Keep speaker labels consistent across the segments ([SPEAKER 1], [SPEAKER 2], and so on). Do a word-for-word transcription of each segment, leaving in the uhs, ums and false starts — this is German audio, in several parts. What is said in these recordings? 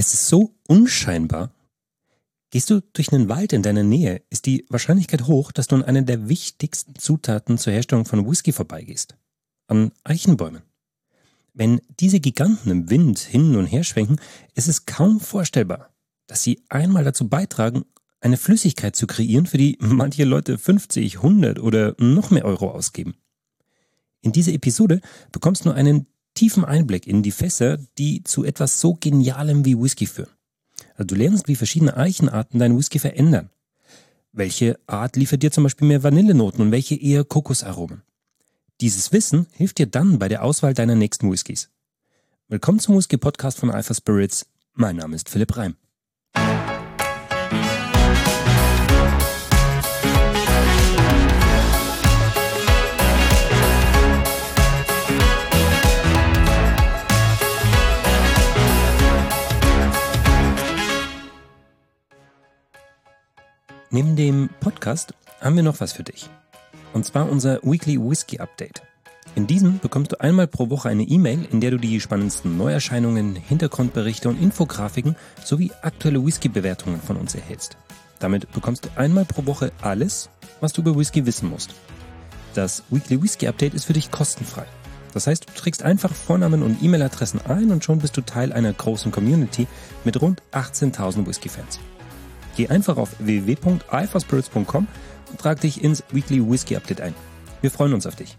[SPEAKER 1] Es ist so unscheinbar. Gehst du durch einen Wald in deiner Nähe, ist die Wahrscheinlichkeit hoch, dass du an einer der wichtigsten Zutaten zur Herstellung von Whisky vorbeigehst. An Eichenbäumen. Wenn diese Giganten im Wind hin und her schwenken, ist es kaum vorstellbar, dass sie einmal dazu beitragen, eine Flüssigkeit zu kreieren, für die manche Leute fünfzig, hundert oder noch mehr Euro ausgeben. In dieser Episode bekommst du nur einen tiefen Einblick in die Fässer, die zu etwas so Genialem wie Whisky führen. Also du lernst, wie verschiedene Eichenarten deinen Whisky verändern. Welche Art liefert dir zum Beispiel mehr Vanillenoten und welche eher Kokosaromen? Dieses Wissen hilft dir dann bei der Auswahl deiner nächsten Whiskys. Willkommen zum Whisky-Podcast von Alpha Spirits. Mein Name ist Philipp Reim. Neben dem Podcast haben wir noch was für dich. Und zwar unser Weekly Whisky Update. In diesem bekommst du einmal pro Woche eine E-Mail, in der du die spannendsten Neuerscheinungen, Hintergrundberichte und Infografiken sowie aktuelle Whisky-Bewertungen von uns erhältst. Damit bekommst du einmal pro Woche alles, was du über Whisky wissen musst. Das Weekly Whisky Update ist für dich kostenfrei. Das heißt, du trägst einfach Vornamen und E-Mail-Adressen ein und schon bist du Teil einer großen Community mit rund achtzehntausend Whisky-Fans. Geh einfach auf w w w punkt alpha spirits punkt com und trag dich ins Weekly Whisky Update ein. Wir freuen uns auf dich.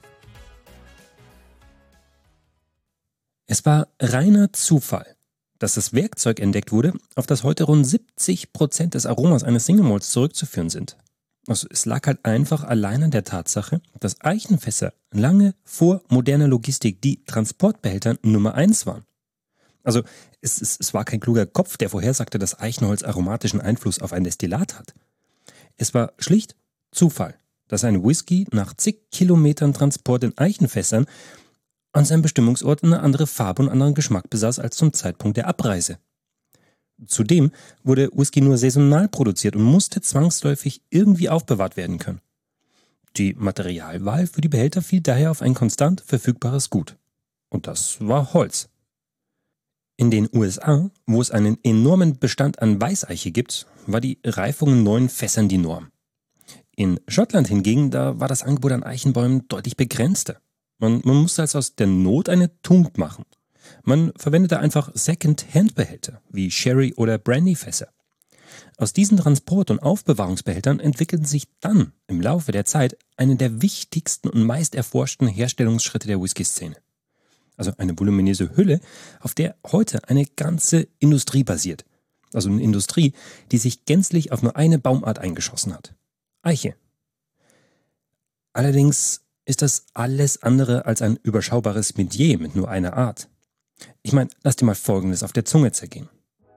[SPEAKER 1] Es war reiner Zufall, dass das Werkzeug entdeckt wurde, auf das heute rund siebzig Prozent des Aromas eines Single Malts zurückzuführen sind. Also es lag halt einfach allein an der Tatsache, dass Eichenfässer lange vor moderner Logistik die Transportbehälter Nummer eins waren. Also es, es, es war kein kluger Kopf, der vorhersagte, dass Eichenholz aromatischen Einfluss auf ein Destillat hat. Es war schlicht Zufall, dass ein Whisky nach zig Kilometern Transport in Eichenfässern an seinem Bestimmungsort eine andere Farbe und anderen Geschmack besaß als zum Zeitpunkt der Abreise. Zudem wurde Whisky nur saisonal produziert und musste zwangsläufig irgendwie aufbewahrt werden können. Die Materialwahl für die Behälter fiel daher auf ein konstant verfügbares Gut. Und das war Holz. In den U S A, wo es einen enormen Bestand an Weißeiche gibt, war die Reifung in neuen Fässern die Norm. In Schottland hingegen, da war das Angebot an Eichenbäumen deutlich begrenzter. Man, man musste also aus der Not eine Tugend machen. Man verwendete einfach Second-Hand-Behälter, wie Sherry- oder Brandy-Fässer. Aus diesen Transport- und Aufbewahrungsbehältern entwickelten sich dann im Laufe der Zeit eine der wichtigsten und meist erforschten Herstellungsschritte der Whisky-Szene. Also eine voluminöse Hülle, auf der heute eine ganze Industrie basiert. Also eine Industrie, die sich gänzlich auf nur eine Baumart eingeschossen hat. Eiche. Allerdings ist das alles andere als ein überschaubares Metier mit nur einer Art. Ich meine, lass dir mal Folgendes auf der Zunge zergehen.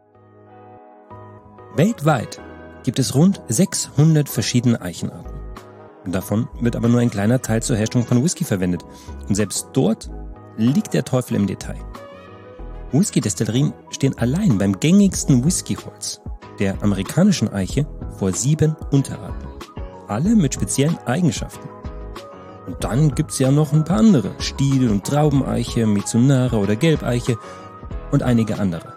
[SPEAKER 1] Weltweit gibt es rund sechshundert verschiedene Eichenarten. Davon wird aber nur ein kleiner Teil zur Herstellung von Whisky verwendet. Und selbst dort liegt der Teufel im Detail. Whisky-Destillerien stehen allein beim gängigsten Whiskyholz, der amerikanischen Eiche, vor sieben Unterarten. Alle mit speziellen Eigenschaften. Und dann gibt es ja noch ein paar andere. Stiel- und Traubeneiche, Mizunara oder Gelbeiche und einige andere.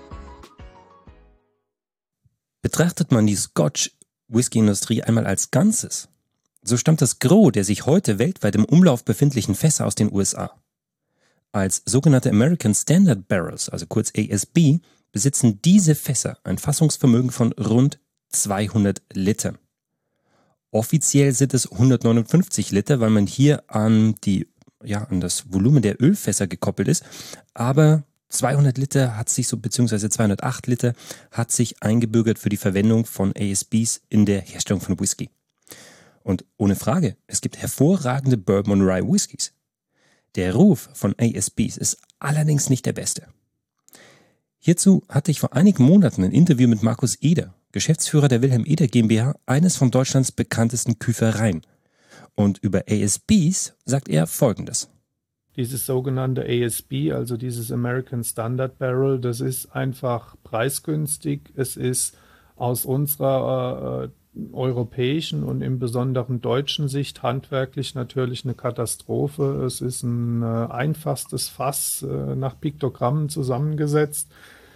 [SPEAKER 1] Betrachtet man die Scotch-Whisky-Industrie einmal als Ganzes, so stammt das Gros der sich heute weltweit im Umlauf befindlichen Fässer aus den U S A. Als sogenannte American Standard Barrels, also kurz A S B, besitzen diese Fässer ein Fassungsvermögen von rund zweihundert Litern. Offiziell sind es hundertneunundfünfzig Liter, weil man hier an, die, ja, an das Volumen der Ölfässer gekoppelt ist. Aber zweihundert Liter hat sich so, beziehungsweise zweihundertacht Liter hat sich eingebürgert für die Verwendung von A S Bs in der Herstellung von Whisky. Und ohne Frage, es gibt hervorragende Bourbon und Rye Whiskys. Der Ruf von A S Bs ist allerdings nicht der beste. Hierzu hatte ich vor einigen Monaten ein Interview mit Markus Eder, Geschäftsführer der Wilhelm Eder GmbH, eines von Deutschlands bekanntesten Küfereien. Und über A S Bs sagt er Folgendes.
[SPEAKER 2] Dieses sogenannte A S B, also dieses American Standard Barrel, das ist einfach preisgünstig. Es ist aus unserer äh, europäischen und im besonderen deutschen Sicht handwerklich natürlich eine Katastrophe. Es ist ein äh, einfachstes Fass äh, nach Piktogrammen zusammengesetzt.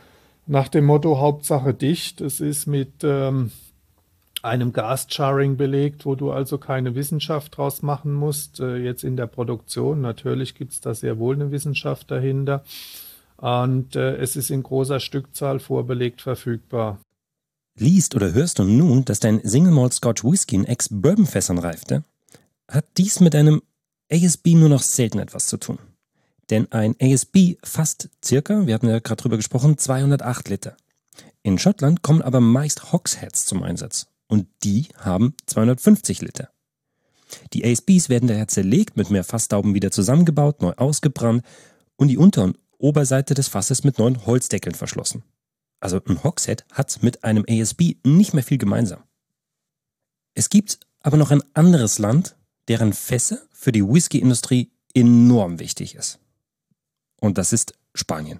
[SPEAKER 2] Nach dem Motto Hauptsache dicht. Es ist mit ähm, einem Gas-Charring belegt, wo du also keine Wissenschaft draus machen musst. Äh, jetzt in der Produktion, natürlich gibt es da sehr wohl eine Wissenschaft dahinter. Und äh, es ist in großer Stückzahl vorbelegt verfügbar.
[SPEAKER 1] Liest oder hörst du nun, dass dein Single Malt Scotch Whisky in Ex-Bourbon-Fässern reifte, hat dies mit einem A S B nur noch selten etwas zu tun. Denn ein A S B fasst circa, wir hatten ja gerade drüber gesprochen, zweihundertacht Liter. In Schottland kommen aber meist Hogsheads zum Einsatz und die haben zweihundertfünfzig Liter. Die A S Bs werden daher zerlegt, mit mehr Fassdauben wieder zusammengebaut, neu ausgebrannt und die Unter- und Oberseite des Fasses mit neuen Holzdeckeln verschlossen. Also ein Hogshead hat mit einem A S B nicht mehr viel gemeinsam. Es gibt aber noch ein anderes Land, deren Fässer für die Whisky-Industrie enorm wichtig ist. Und das ist Spanien.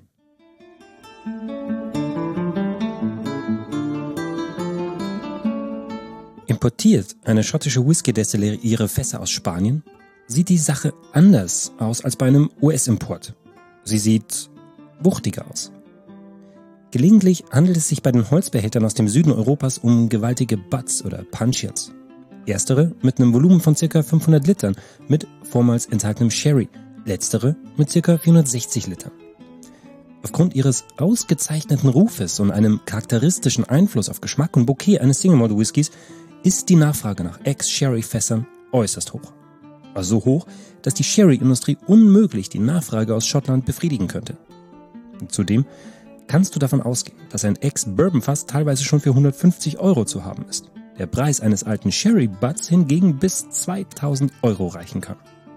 [SPEAKER 1] Importiert eine schottische Whisky-Destillerie ihre Fässer aus Spanien, sieht die Sache anders aus als bei einem U S-Import. Sie sieht wuchtiger aus. Gelegentlich handelt es sich bei den Holzbehältern aus dem Süden Europas um gewaltige Butts oder Puncheons. Erstere mit einem Volumen von ca. fünfhundert Litern mit vormals enthaltenem Sherry, letztere mit ca. vierhundertsechzig Litern. Aufgrund ihres ausgezeichneten Rufes und einem charakteristischen Einfluss auf Geschmack und Bouquet eines Single Malt Whiskys ist die Nachfrage nach Ex-Sherry-Fässern äußerst hoch. Also so hoch, dass die Sherry-Industrie unmöglich die Nachfrage aus Schottland befriedigen könnte. Und zudem kannst du davon ausgehen, dass ein Ex-Bourbon-Fass teilweise schon für hundertfünfzig Euro zu haben ist. Der Preis eines alten Sherry-Butts hingegen bis zweitausend Euro reichen kann.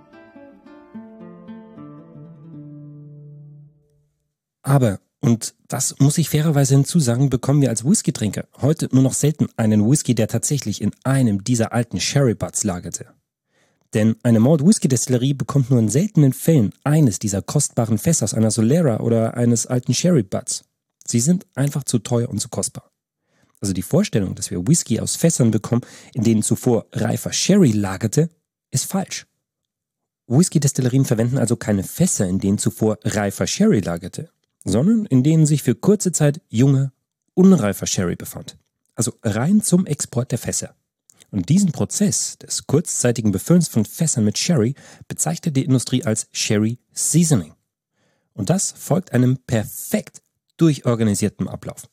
[SPEAKER 1] Aber, und das muss ich fairerweise hinzusagen, bekommen wir als Whisky-Trinker heute nur noch selten einen Whisky, der tatsächlich in einem dieser alten Sherry-Butts lagerte. Denn eine Malt-Whisky-Destillerie bekommt nur in seltenen Fällen eines dieser kostbaren Fässer aus einer Solera oder eines alten Sherry-Butts. Sie sind einfach zu teuer und zu kostbar. Also die Vorstellung, dass wir Whisky aus Fässern bekommen, in denen zuvor reifer Sherry lagerte, ist falsch. Whisky-Destillerien verwenden also keine Fässer, in denen zuvor reifer Sherry lagerte, sondern in denen sich für kurze Zeit junger, unreifer Sherry befand. Also rein zum Export der Fässer. Und diesen Prozess des kurzzeitigen Befüllens von Fässern mit Sherry bezeichnet die Industrie als Sherry Seasoning. Und das folgt einem perfekt durchorganisierten Ablauf.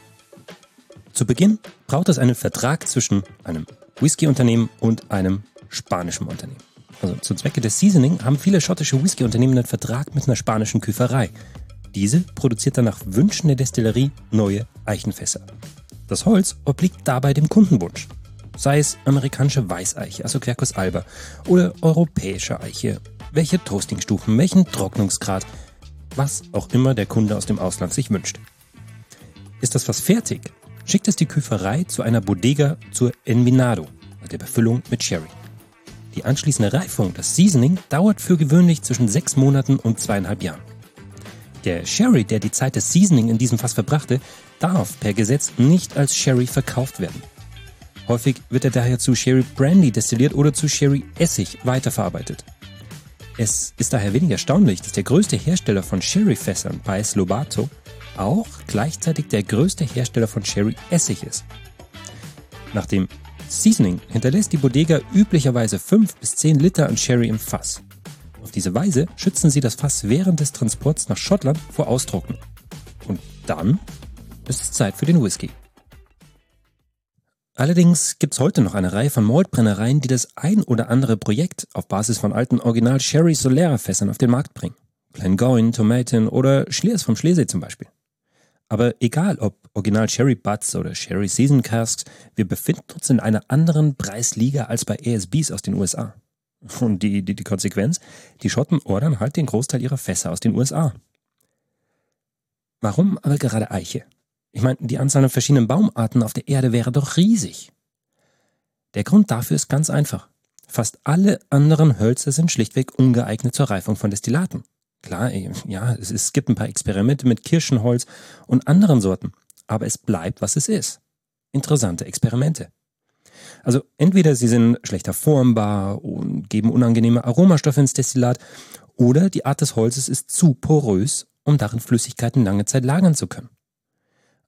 [SPEAKER 1] Zu Beginn braucht es einen Vertrag zwischen einem Whisky-Unternehmen und einem spanischen Unternehmen. Also zum Zwecke des Seasoning haben viele schottische Whisky-Unternehmen einen Vertrag mit einer spanischen Küferei. Diese produziert dann nach Wünschen der Destillerie neue Eichenfässer. Das Holz obliegt dabei dem Kundenwunsch. Sei es amerikanische Weißeiche, also Quercus alba, oder europäische Eiche, welche Toastingstufen, welchen Trocknungsgrad, was auch immer der Kunde aus dem Ausland sich wünscht. Ist das Fass fertig, schickt es die Küferei zu einer Bodega zur Envinado, der Befüllung mit Sherry. Die anschließende Reifung, das Seasoning, dauert für gewöhnlich zwischen sechs Monaten und zweieinhalb Jahren. Der Sherry, der die Zeit des Seasoning in diesem Fass verbrachte, darf per Gesetz nicht als Sherry verkauft werden. Häufig wird er daher zu Sherry Brandy destilliert oder zu Sherry Essig weiterverarbeitet. Es ist daher wenig erstaunlich, dass der größte Hersteller von Sherry-Fässern, Paes Lobato, auch gleichzeitig der größte Hersteller von Sherry Essig ist. Nach dem Seasoning hinterlässt die Bodega üblicherweise fünf bis zehn Liter an Sherry im Fass. Auf diese Weise schützen sie das Fass während des Transports nach Schottland vor Austrocknen. Und dann ist es Zeit für den Whisky. Allerdings gibt es heute noch eine Reihe von Maltbrennereien, die das ein oder andere Projekt auf Basis von alten Original Sherry Solera Fässern auf den Markt bringen. Glengoyne, Tomatin oder Schliers vom Schlesee zum Beispiel. Aber egal ob Original Sherry Butts oder Sherry Season Casks, wir befinden uns in einer anderen Preisliga als bei A S Bs aus den U S A. Und die, die, die Konsequenz? Die Schotten ordern halt den Großteil ihrer Fässer aus den U S A. Warum aber gerade Eiche? Ich meine, die Anzahl an verschiedenen Baumarten auf der Erde wäre doch riesig. Der Grund dafür ist ganz einfach. Fast alle anderen Hölzer sind schlichtweg ungeeignet zur Reifung von Destillaten. Klar, ja, es, es gibt ein paar Experimente mit Kirschenholz und anderen Sorten, aber es bleibt, was es ist. Interessante Experimente. Also entweder sie sind schlechter formbar und geben unangenehme Aromastoffe ins Destillat, oder die Art des Holzes ist zu porös, um darin Flüssigkeiten lange Zeit lagern zu können.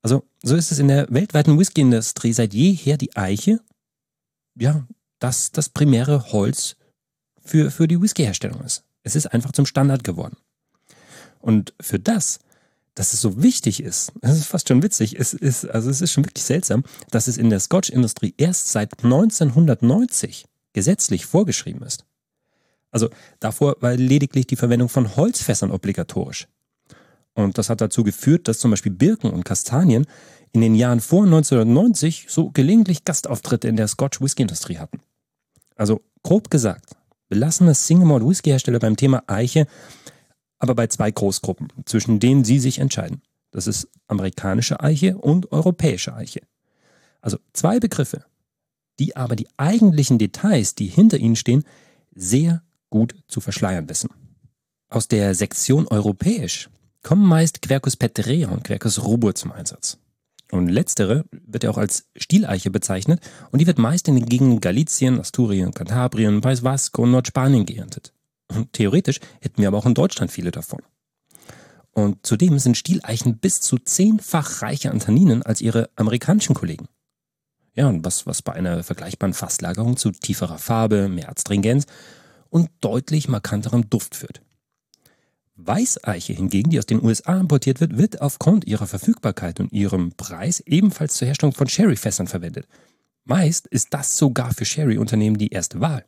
[SPEAKER 1] Also so ist es in der weltweiten Whisky-Industrie seit jeher die Eiche, ja, das das primäre Holz für, für die Whisky-Herstellung ist. Es ist einfach zum Standard geworden. Und für das, dass es so wichtig ist, das ist fast schon witzig, es ist, also es ist schon wirklich seltsam, dass es in der Scotch-Industrie erst seit neunzehnhundertneunzig gesetzlich vorgeschrieben ist. Also davor war lediglich die Verwendung von Holzfässern obligatorisch. Und das hat dazu geführt, dass zum Beispiel Birken und Kastanien in den Jahren vor neunzehnhundertneunzig so gelegentlich Gastauftritte in der Scotch-Whisky-Industrie hatten. Also grob gesagt, belassen Single-Malt-Whisky-Hersteller beim Thema Eiche, aber bei zwei Großgruppen, zwischen denen sie sich entscheiden. Das ist amerikanische Eiche und europäische Eiche. Also zwei Begriffe, die aber die eigentlichen Details, die hinter ihnen stehen, sehr gut zu verschleiern wissen. Aus der Sektion europäisch kommen meist Quercus peterea und Quercus rubur zum Einsatz. Und letztere wird ja auch als Stieleiche bezeichnet und die wird meist in den Gegenden Galicien, Asturien, Kantabrien, País Vasco und Nordspanien geerntet. Und theoretisch hätten wir aber auch in Deutschland viele davon. Und zudem sind Stieleichen bis zu zehnfach reicher an Tanninen als ihre amerikanischen Kollegen. Ja, und was, was bei einer vergleichbaren Fasslagerung zu tieferer Farbe, mehr Astringenz und deutlich markanterem Duft führt. Weißeiche hingegen, die aus den U S A importiert wird, wird aufgrund ihrer Verfügbarkeit und ihrem Preis ebenfalls zur Herstellung von Sherryfässern verwendet. Meist ist das sogar für Sherry-Unternehmen die erste Wahl.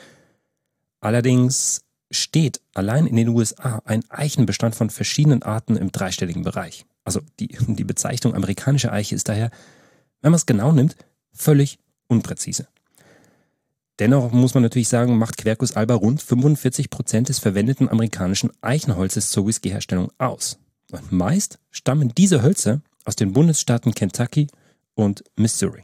[SPEAKER 1] Allerdings steht allein in den U S A ein Eichenbestand von verschiedenen Arten im dreistelligen Bereich. Also die, die Bezeichnung amerikanische Eiche ist daher, wenn man es genau nimmt, völlig unpräzise. Dennoch muss man natürlich sagen, macht Quercus alba rund fünfundvierzig Prozent des verwendeten amerikanischen Eichenholzes zur Whiskyherstellung aus. Und meist stammen diese Hölzer aus den Bundesstaaten Kentucky und Missouri.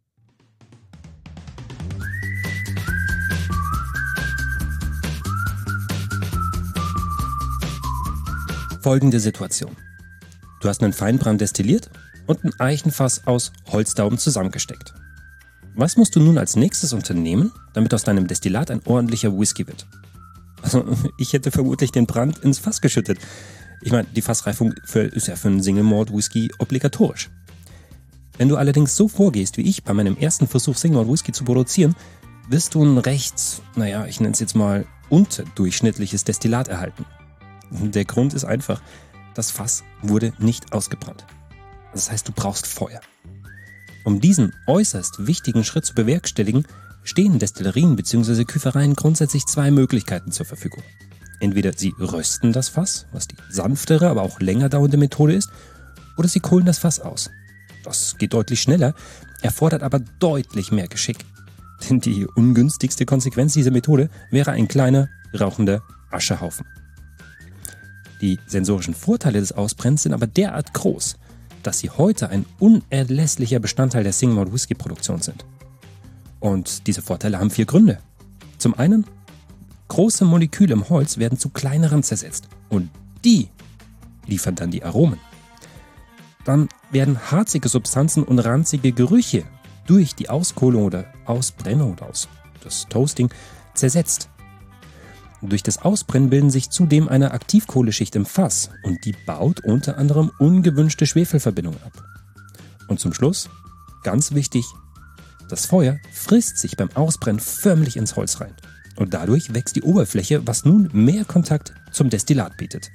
[SPEAKER 1] Folgende Situation. Du hast einen Feinbrand destilliert und ein Eichenfass aus Holzdauben zusammengesteckt. Was musst du nun als nächstes unternehmen, damit aus deinem Destillat ein ordentlicher Whisky wird? Also, ich hätte vermutlich den Brand ins Fass geschüttet. Ich meine, die Fassreifung für, ist ja für einen Single Malt Whisky obligatorisch. Wenn du allerdings so vorgehst wie ich bei meinem ersten Versuch Single Malt Whisky zu produzieren, wirst du ein recht, naja, ich nenne es jetzt mal unterdurchschnittliches Destillat erhalten. Der Grund ist einfach, das Fass wurde nicht ausgebrannt. Das heißt, du brauchst Feuer. Um diesen äußerst wichtigen Schritt zu bewerkstelligen, stehen Destillerien bzw. Küfereien grundsätzlich zwei Möglichkeiten zur Verfügung. Entweder sie rösten das Fass, was die sanftere, aber auch länger dauernde Methode ist, oder sie kohlen das Fass aus. Das geht deutlich schneller, erfordert aber deutlich mehr Geschick. Denn die ungünstigste Konsequenz dieser Methode wäre ein kleiner, rauchender Aschehaufen. Die sensorischen Vorteile des Ausbrennens sind aber derart groß, dass sie heute ein unerlässlicher Bestandteil der Single Malt Whisky Produktion sind. Und diese Vorteile haben vier Gründe. Zum einen, große Moleküle im Holz werden zu kleineren zersetzt und die liefern dann die Aromen. Dann werden harzige Substanzen und ranzige Gerüche durch die Auskohlung oder Ausbrennung oder aus das Toasting zersetzt. Durch das Ausbrennen bilden sich zudem eine Aktivkohleschicht im Fass und die baut unter anderem ungewünschte Schwefelverbindungen ab. Und zum Schluss, ganz wichtig, das Feuer frisst sich beim Ausbrennen förmlich ins Holz rein und dadurch wächst die Oberfläche, was nun mehr Kontakt zum Destillat bietet.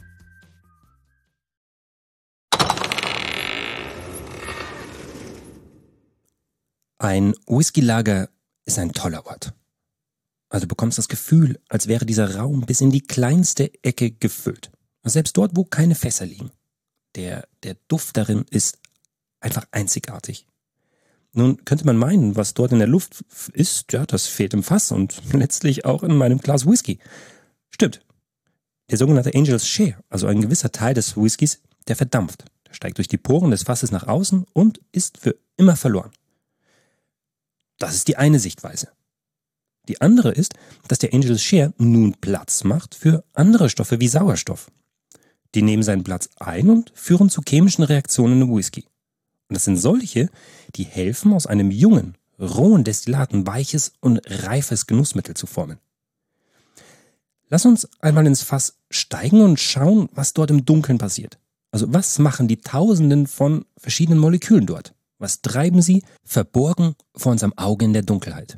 [SPEAKER 1] Ein Whiskylager ist ein toller Ort. Also du bekommst das Gefühl, als wäre dieser Raum bis in die kleinste Ecke gefüllt. Selbst dort, wo keine Fässer liegen. Der, der Duft darin ist einfach einzigartig. Nun könnte man meinen, was dort in der Luft ist, ja, das fehlt im Fass und letztlich auch in meinem Glas Whisky. Stimmt. Der sogenannte Angel's Share, also ein gewisser Teil des Whiskys, der verdampft. Der steigt durch die Poren des Fasses nach außen und ist für immer verloren. Das ist die eine Sichtweise. Die andere ist, dass der Angel's Share nun Platz macht für andere Stoffe wie Sauerstoff. Die nehmen seinen Platz ein und führen zu chemischen Reaktionen im Whisky. Und das sind solche, die helfen, aus einem jungen, rohen Destillat ein weiches und reifes Genussmittel zu formen. Lass uns einmal ins Fass steigen und schauen, was dort im Dunkeln passiert. Also was machen die Tausenden von verschiedenen Molekülen dort? Was treiben sie, verborgen vor unserem Auge in der Dunkelheit?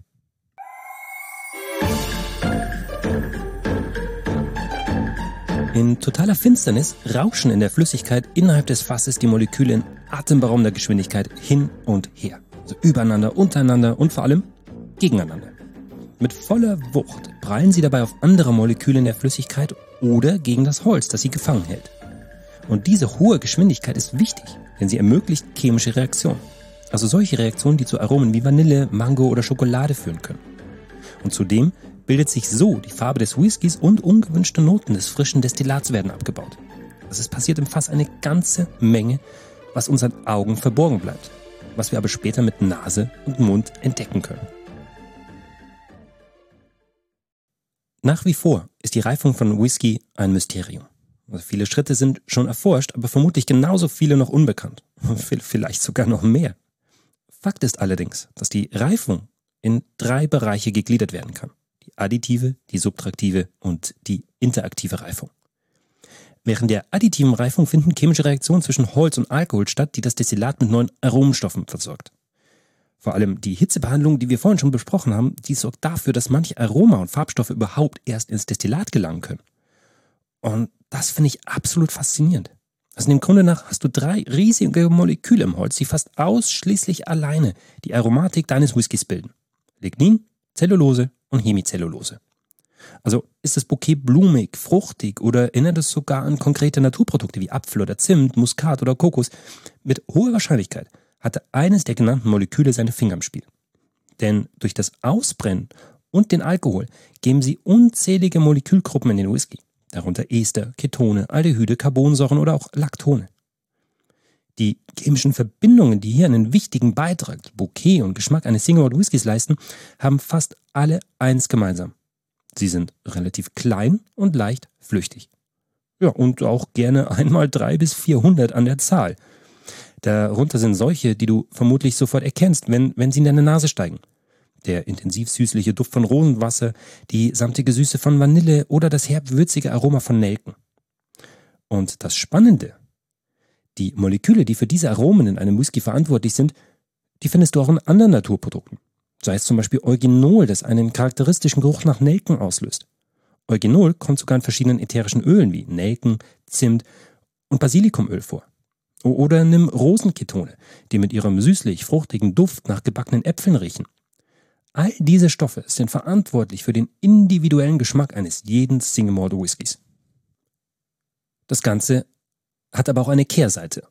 [SPEAKER 1] In totaler Finsternis rauschen in der Flüssigkeit innerhalb des Fasses die Moleküle in atemberaubender Geschwindigkeit hin und her. Also übereinander, untereinander und vor allem gegeneinander. Mit voller Wucht prallen sie dabei auf andere Moleküle in der Flüssigkeit oder gegen das Holz, das sie gefangen hält. Und diese hohe Geschwindigkeit ist wichtig, denn sie ermöglicht chemische Reaktionen. Also solche Reaktionen, die zu Aromen wie Vanille, Mango oder Schokolade führen können. Und zudem bildet sich so die Farbe des Whiskys und ungewünschte Noten des frischen Destillats werden abgebaut. Also es passiert im Fass eine ganze Menge, was unseren Augen verborgen bleibt, was wir aber später mit Nase und Mund entdecken können. Nach wie vor ist die Reifung von Whisky ein Mysterium. Also viele Schritte sind schon erforscht, aber vermutlich genauso viele noch unbekannt. Vielleicht sogar noch mehr. Fakt ist allerdings, dass die Reifung in drei Bereiche gegliedert werden kann. Die additive, die subtraktive und die interaktive Reifung. Während der additiven Reifung finden chemische Reaktionen zwischen Holz und Alkohol statt, die das Destillat mit neuen Aromenstoffen versorgt. Vor allem die Hitzebehandlung, die wir vorhin schon besprochen haben, die sorgt dafür, dass manche Aroma- und Farbstoffe überhaupt erst ins Destillat gelangen können. Und das finde ich absolut faszinierend. Also dem Grunde nach hast du drei riesige Moleküle im Holz, die fast ausschließlich alleine die Aromatik deines Whiskys bilden. Lignin, Zellulose und Hemicellulose. Also ist das Bouquet blumig, fruchtig oder erinnert es sogar an konkrete Naturprodukte wie Apfel oder Zimt, Muskat oder Kokos? Mit hoher Wahrscheinlichkeit hatte eines der genannten Moleküle seine Finger im Spiel. Denn durch das Ausbrennen und den Alkohol geben sie unzählige Molekülgruppen in den Whisky, darunter Ester, Ketone, Aldehyde, Carbonsäuren oder auch Laktone. Die chemischen Verbindungen, die hier einen wichtigen Beitrag zum Bouquet und Geschmack eines Single Malt Whiskys leisten, haben fast alle eins gemeinsam. Sie sind relativ klein und leicht flüchtig. Ja, und auch gerne einmal drei bis vierhundert an der Zahl. Darunter sind solche, die du vermutlich sofort erkennst, wenn, wenn sie in deine Nase steigen. Der intensiv süßliche Duft von Rosenwasser, die samtige Süße von Vanille oder das herb-würzige Aroma von Nelken. Und das Spannende: Die Moleküle, die für diese Aromen in einem Whisky verantwortlich sind, die findest du auch in anderen Naturprodukten. Sei es zum Beispiel Eugenol, das einen charakteristischen Geruch nach Nelken auslöst. Eugenol kommt sogar in verschiedenen ätherischen Ölen wie Nelken, Zimt und Basilikumöl vor. Oder nimm Rosenketone, die mit ihrem süßlich-fruchtigen Duft nach gebackenen Äpfeln riechen. All diese Stoffe sind verantwortlich für den individuellen Geschmack eines jeden Single Malt Whiskys. Das Ganze hat aber auch eine Kehrseite.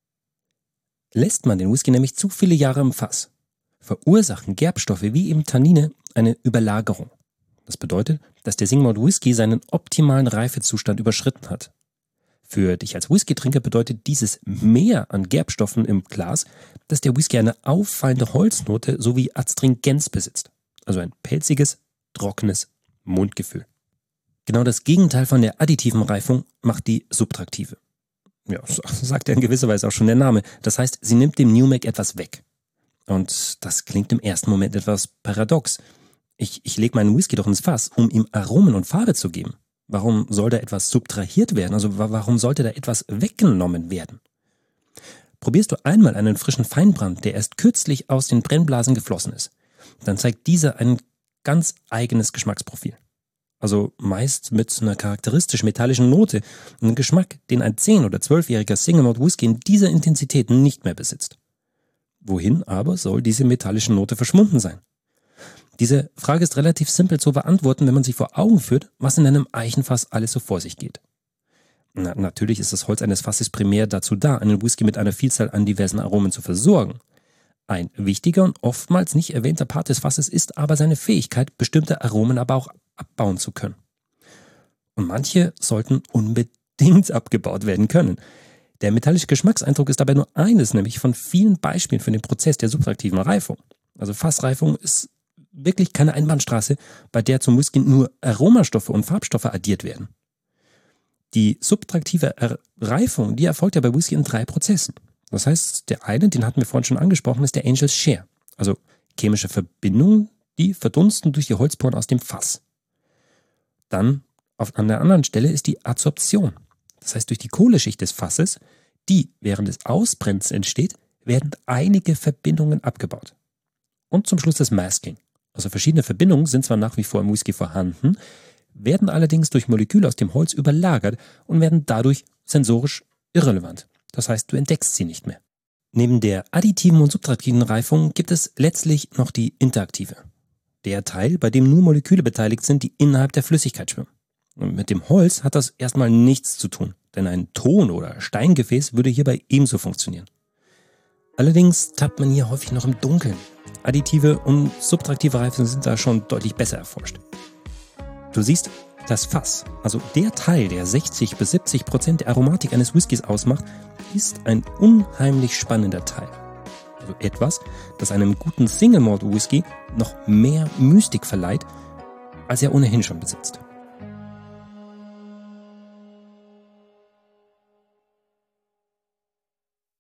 [SPEAKER 1] Lässt man den Whisky nämlich zu viele Jahre im Fass, verursachen Gerbstoffe wie eben Tannine eine Überlagerung. Das bedeutet, dass der Single Malt Whisky seinen optimalen Reifezustand überschritten hat. Für dich als Whisky-Trinker bedeutet dieses Mehr an Gerbstoffen im Glas, dass der Whisky eine auffallende Holznote sowie Astringenz besitzt. Also ein pelziges, trockenes Mundgefühl. Genau das Gegenteil von der additiven Reifung macht die subtraktive. Ja, sagt ja in gewisser Weise auch schon der Name. Das heißt, sie nimmt dem New Make etwas weg. Und das klingt im ersten Moment etwas paradox. Ich, ich lege meinen Whisky doch ins Fass, um ihm Aromen und Farbe zu geben. Warum soll da etwas subtrahiert werden? Also warum sollte da etwas weggenommen werden? Probierst du einmal einen frischen Feinbrand, der erst kürzlich aus den Brennblasen geflossen ist, dann zeigt dieser ein ganz eigenes Geschmacksprofil. Also meist mit einer charakteristisch metallischen Note, einem Geschmack, den ein zehn- oder zwölfjähriger Single Malt Whisky in dieser Intensität nicht mehr besitzt. Wohin aber soll diese metallische Note verschwunden sein? Diese Frage ist relativ simpel zu beantworten, wenn man sich vor Augen führt, was in einem Eichenfass alles so vor sich geht. Na, natürlich ist das Holz eines Fasses primär dazu da, einen Whisky mit einer Vielzahl an diversen Aromen zu versorgen. Ein wichtiger und oftmals nicht erwähnter Part des Fasses ist aber seine Fähigkeit, bestimmte Aromen aber auch abbauen zu können. Und manche sollten unbedingt abgebaut werden können. Der metallische Geschmackseindruck ist dabei nur eines, nämlich von vielen Beispielen für den Prozess der subtraktiven Reifung. Also Fassreifung ist wirklich keine Einbahnstraße, bei der zum Whisky nur Aromastoffe und Farbstoffe addiert werden. Die subtraktive Reifung, die erfolgt ja bei Whisky in drei Prozessen. Das heißt, der eine, den hatten wir vorhin schon angesprochen, ist der Angel's Share. Also chemische Verbindungen, die verdunsten durch die Holzporen aus dem Fass. Dann auf, an der anderen Stelle ist die Adsorption. Das heißt, durch die Kohleschicht des Fasses, die während des Ausbrennens entsteht, werden einige Verbindungen abgebaut. Und zum Schluss das Masking. Also verschiedene Verbindungen sind zwar nach wie vor im Whisky vorhanden, werden allerdings durch Moleküle aus dem Holz überlagert und werden dadurch sensorisch irrelevant. Das heißt, du entdeckst sie nicht mehr. Neben der additiven und subtraktiven Reifung gibt es letztlich noch die interaktive. Der Teil, bei dem nur Moleküle beteiligt sind, die innerhalb der Flüssigkeit schwimmen. Und mit dem Holz hat das erstmal nichts zu tun, denn ein Ton- oder Steingefäß würde hierbei ebenso funktionieren. Allerdings tappt man hier häufig noch im Dunkeln. Additive und subtraktive Reifung sind da schon deutlich besser erforscht. Du siehst, das Fass, also der Teil, der sechzig bis siebzig Prozent der Aromatik eines Whiskys ausmacht, ist ein unheimlich spannender Teil. Also etwas, das einem guten Single Malt Whisky noch mehr Mystik verleiht, als er ohnehin schon besitzt.